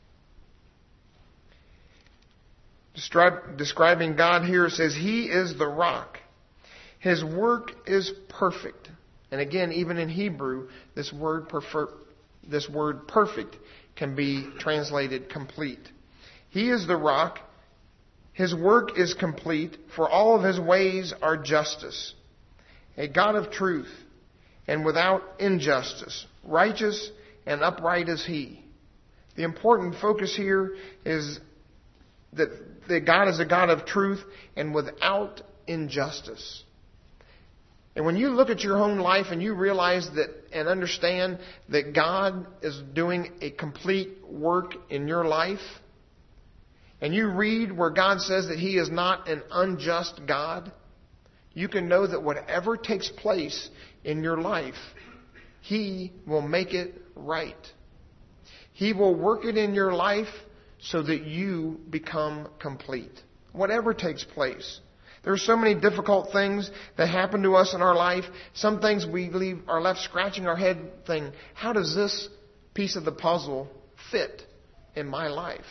Describe, describing God here, it says, He is the rock. His work is perfect. And again, even in Hebrew, this word, prefer, this word perfect can be translated complete. He is the rock. His work is complete, for all of His ways are justice. A God of truth and without injustice. Righteous and upright is He. The important focus here is that, that God is a God of truth and without injustice. And when you look at your own life and you realize that and understand that God is doing a complete work in your life, and you read where God says that He is not an unjust God, you can know that whatever takes place in your life, He will make it right. He will work it in your life so that you become complete. Whatever takes place. There are so many difficult things that happen to us in our life. Some things we leave, are left scratching our head thinking, how does this piece of the puzzle fit in my life?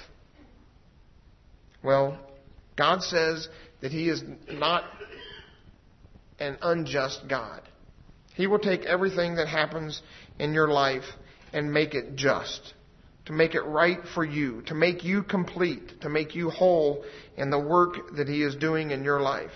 Well, God says that He is not an unjust God. He will take everything that happens in your life and make it just. To make it right for you. To make you complete. To make you whole in the work that He is doing in your life.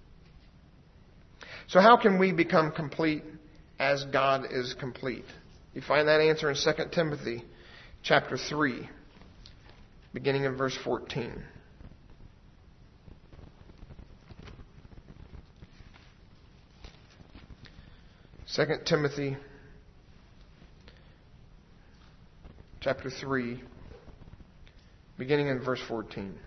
So how can we become complete as God is complete? You find that answer in Second Timothy chapter three, beginning in verse fourteen. Second Timothy chapter three, beginning in verse fourteen.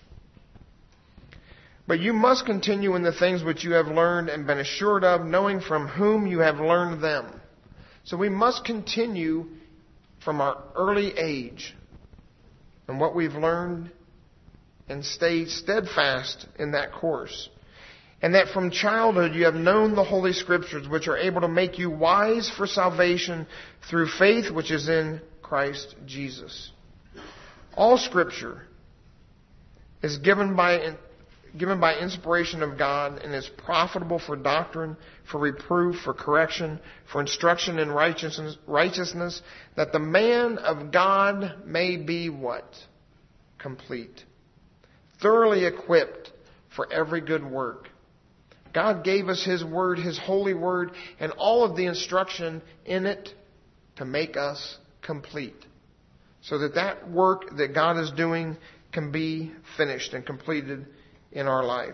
But you must continue in the things which you have learned and been assured of, knowing from whom you have learned them. So we must continue from our early age and what we've learned and stay steadfast in that course. And that from childhood you have known the Holy Scriptures, which are able to make you wise for salvation through faith which is in Christ Jesus. All Scripture is given by given by inspiration of God and is profitable for doctrine, for reproof, for correction, for instruction in righteousness, righteousness, that the man of God may be what? Complete. Thoroughly equipped for every good work. God gave us His Word, His holy Word, and all of the instruction in it to make us complete. So that that work that God is doing can be finished and completed in our life.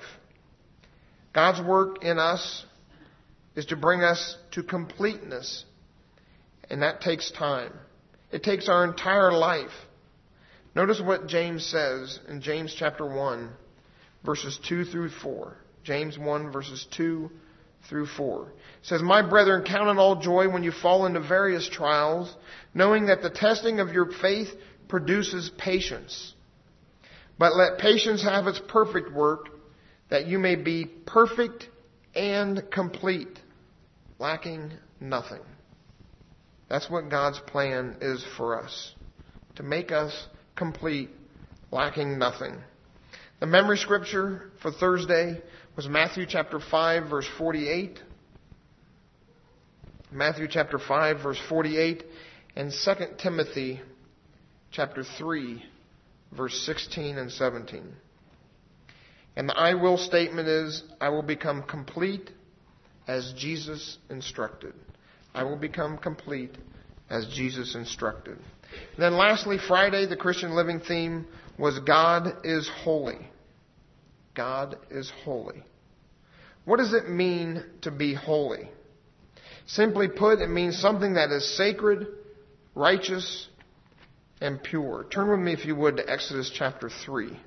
God's work in us is to bring us to completeness And that takes time. It takes our entire life. Notice what James says in James chapter one, verses two through four. James one, verses two through four. It says, "My brethren, count it all joy when you fall into various trials, knowing that the testing of your faith produces patience. But let patience have its perfect work, that you may be perfect and complete, lacking nothing." That's what God's plan is for us, to make us complete, lacking nothing. The memory scripture for Thursday was Matthew chapter five, verse forty-eight. Matthew chapter five, verse forty-eight, and Second Timothy chapter three, verse sixteen and seventeen. And the I will statement is, I will become complete as Jesus instructed. I will become complete as Jesus instructed. And then lastly, Friday, the Christian Living theme was God is holy. God is holy. What does it mean to be holy? Simply put, it means something that is sacred, righteous, and pure. Turn with me, if you would, to Exodus chapter three.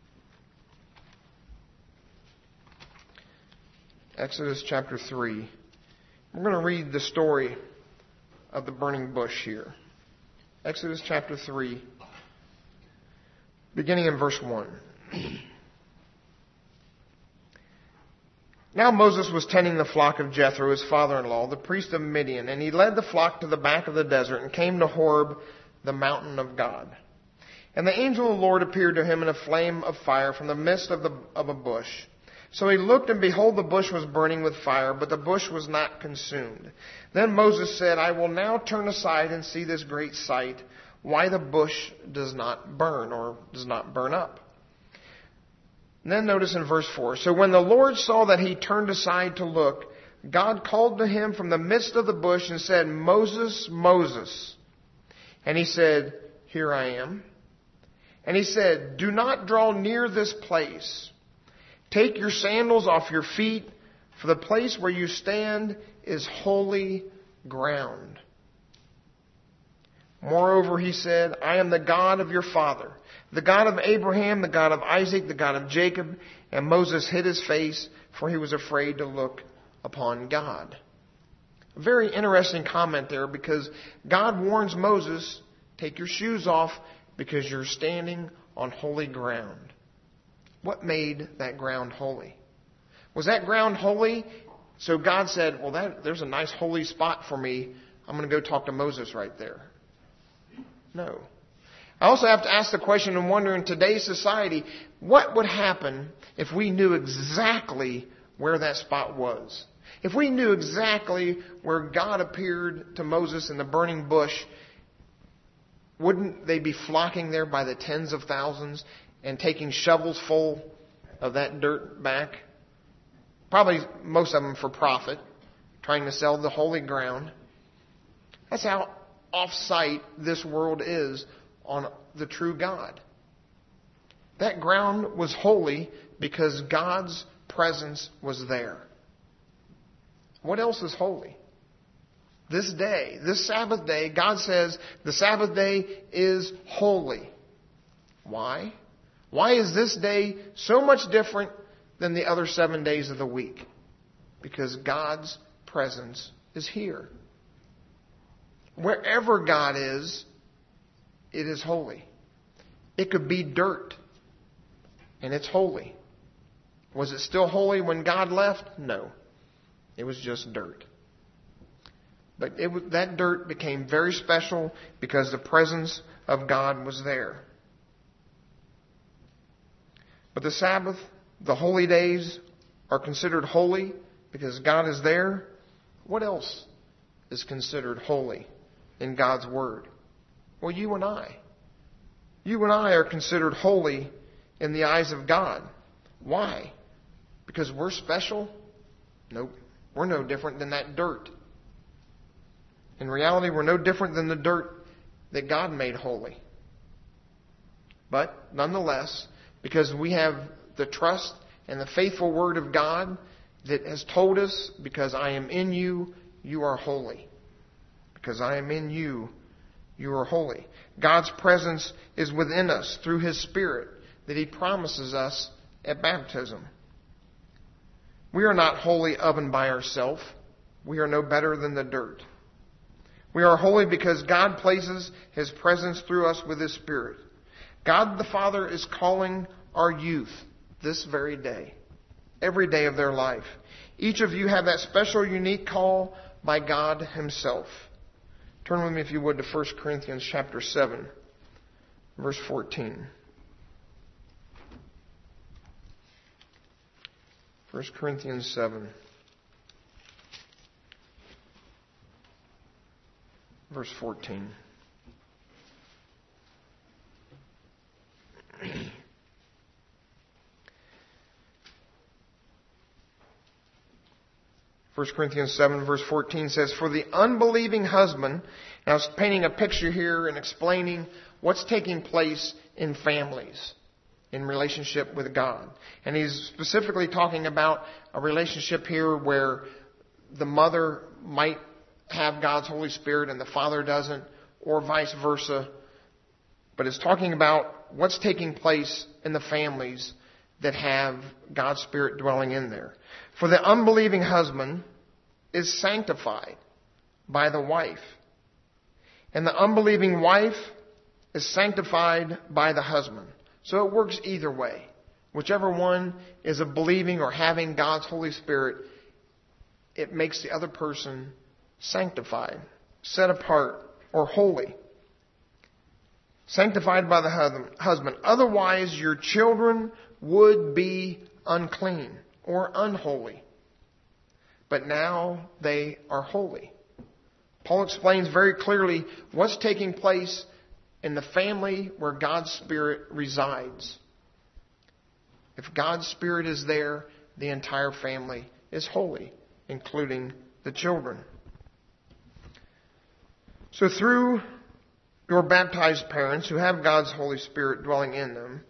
Exodus chapter three. We're going to read the story of the burning bush here. Exodus chapter three, beginning in verse one. Now Moses was tending the flock of Jethro, his father-in-law, the priest of Midian, and he led the flock to the back of the desert and came to Horeb, the mountain of God. And the angel of the Lord appeared to him in a flame of fire from the midst of, the, of a bush. So he looked, and behold, the bush was burning with fire, but the bush was not consumed. Then Moses said, I will now turn aside and see this great sight, why the bush does not burn, or does not burn up. And then notice in verse four, so when the Lord saw that he turned aside to look, God called to him from the midst of the bush and said, Moses, Moses. And he said, Here I am. And he said, Do not draw near this place. Take your sandals off your feet, for the place where you stand is holy ground. Moreover, he said, I am the God of your father, the God of Abraham, the God of Isaac, the God of Jacob. And Moses hid his face, for he was afraid to look upon God. A very interesting comment there, because God warns Moses, take your shoes off because you're standing on holy ground. What made that ground holy? Was that ground holy? So God said, well, that, there's a nice holy spot for me. I'm going to go talk to Moses right there. No. I also have to ask the question and wonder, in today's society, what would happen if we knew exactly where that spot was? If we knew exactly where God appeared to Moses in the burning bush, wouldn't they be flocking there by the tens of thousands and taking shovels full of that dirt back? Probably most of them for profit, trying to sell the holy ground. That's how off-site this world is on the true God. That ground was holy because God's presence was there. What else is holy? This day, this Sabbath day, God says the Sabbath day is holy. Why? Why is this day so much different than the other seven days of the week? Because God's presence is here. Wherever God is, it is holy. It could be dirt, and it's holy. Was it still holy when God left? No. It was just dirt. But it was, that dirt became very special because the presence of God was there. But the Sabbath, the holy days, are considered holy because God is there. What else is considered holy in God's Word? Well, you and I. You and I are considered holy in the eyes of God. Why? Because we're special? Nope. We're no different than that dirt. In reality, we're no different than the dirt that God made holy. But nonetheless, because we have the trust and the faithful Word of God that has told us, because I am in you, you are holy. because I am in you, you are holy. God's presence is within us through His Spirit that He promises us at baptism. We are not holy of and by ourselves. We are no better than the dirt. We are holy because God places His presence through us with His Spirit. God the Father is calling our youth this very day, every day of their life. Each of you have that special, unique call by God Himself. Turn with me, if you would, to First Corinthians chapter seven, verse fourteen. First Corinthians seven, verse fourteen. First Corinthians seven, verse fourteen says, "For the unbelieving husband," and I was painting a picture here and explaining what's taking place in families in relationship with God. And he's specifically talking about a relationship here where the mother might have God's Holy Spirit and the father doesn't, or vice versa. But it's talking about what's taking place in the families that have God's Spirit dwelling in there. For the unbelieving husband is sanctified by the wife, and the unbelieving wife is sanctified by the husband. So it works either way. Whichever one is a believing or having God's Holy Spirit, it makes the other person sanctified, set apart, or holy. Sanctified by the husband. Otherwise, your children would be unclean or unholy. But now they are holy. Paul explains very clearly what's taking place in the family where God's Spirit resides. If God's Spirit is there, the entire family is holy, including the children. So through your baptized parents who have God's Holy Spirit dwelling in them,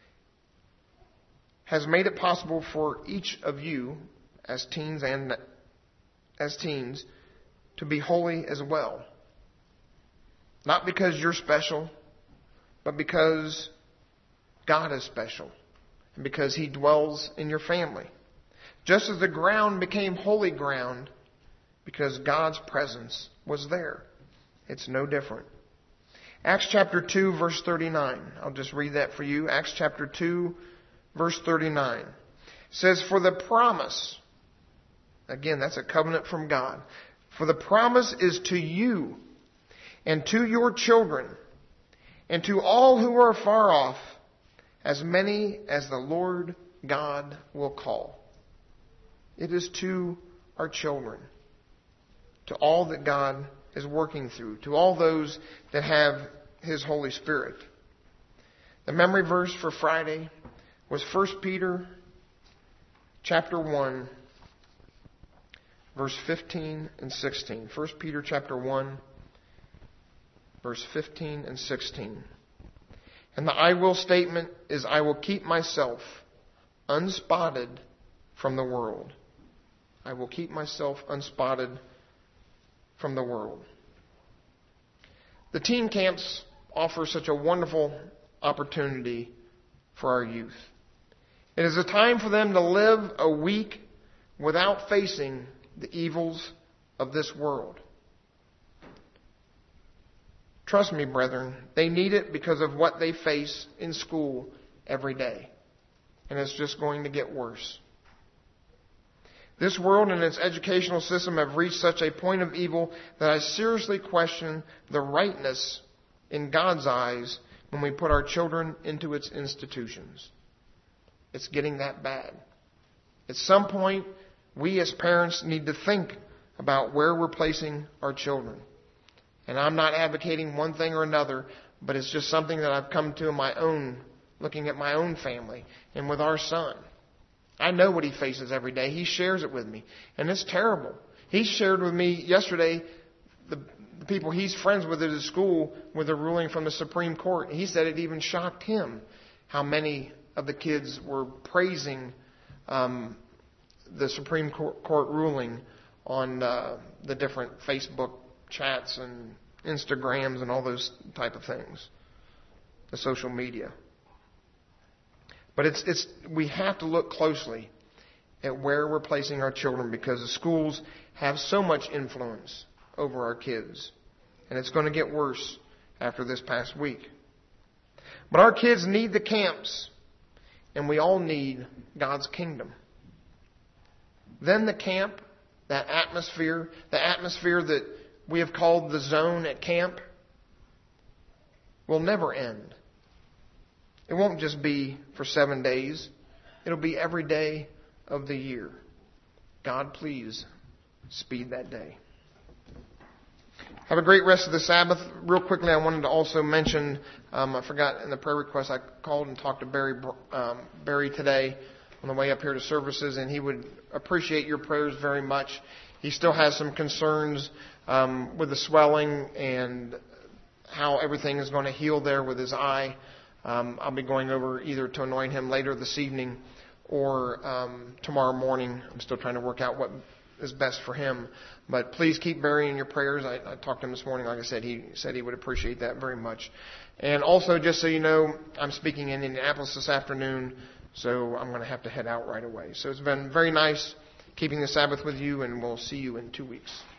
has made it possible for each of you as teens and as teens to be holy as well. Not because you're special, but because God is special and because He dwells in your family. Just as the ground became holy ground because God's presence was there. It's no different. Acts chapter two, verse thirty-nine. I'll just read that for you. Acts chapter two, verse thirty-nine. Says, "For the promise," again, that's a covenant from God. "For the promise is to you and to your children and to all who are far off, as many as the Lord God will call." It is to our children, to all that God is working through, to all those that have His Holy Spirit. The memory verse for Friday was First Peter chapter one, verse fifteen and sixteen. First Peter chapter one, verse fifteen and sixteen. And the I will statement is, "I will keep myself unspotted from the world." I will keep myself unspotted from the world. The teen camps offer such a wonderful opportunity for our youth. It is a time for them to live a week without facing the evils of this world. Trust me, brethren, they need it because of what they face in school every day. And it's just going to get worse. This world and its educational system have reached such a point of evil that I seriously question the rightness in God's eyes when we put our children into its institutions. It's getting that bad. At some point, we as parents need to think about where we're placing our children. And I'm not advocating one thing or another, but it's just something that I've come to in my own, looking at my own family and with our son. I know what he faces every day. He shares it with me. And it's terrible. He shared with me yesterday the, the people he's friends with at his school with a ruling from the Supreme Court. He said it even shocked him how many of the kids were praising um, the Supreme Court ruling on uh, the different Facebook chats and Instagrams and all those type of things, the social media. But it's it's we have to look closely at where we're placing our children, because the schools have so much influence over our kids. And it's going to get worse after this past week. But our kids need the camps, and we all need God's kingdom. Then the camp, that atmosphere, the atmosphere that we have called the zone at camp, will never end. It won't just be for seven days. It'll be every day of the year. God, please speed that day. Have a great rest of the Sabbath. Real quickly, I wanted to also mention, um, I forgot in the prayer request, I called and talked to Barry, um, Barry today on the way up here to services, and he would appreciate your prayers very much. He still has some concerns um, with the swelling and how everything is going to heal there with his eye. Um, I'll be going over either to anoint him later this evening or um, tomorrow morning. I'm still trying to work out what is best for him. But please keep Barry in your prayers. I, I talked to him this morning. Like I said, he said he would appreciate that very much. And also, just so you know, I'm speaking in Indianapolis this afternoon, so I'm going to have to head out right away. So it's been very nice keeping the Sabbath with you, and we'll see you in two weeks.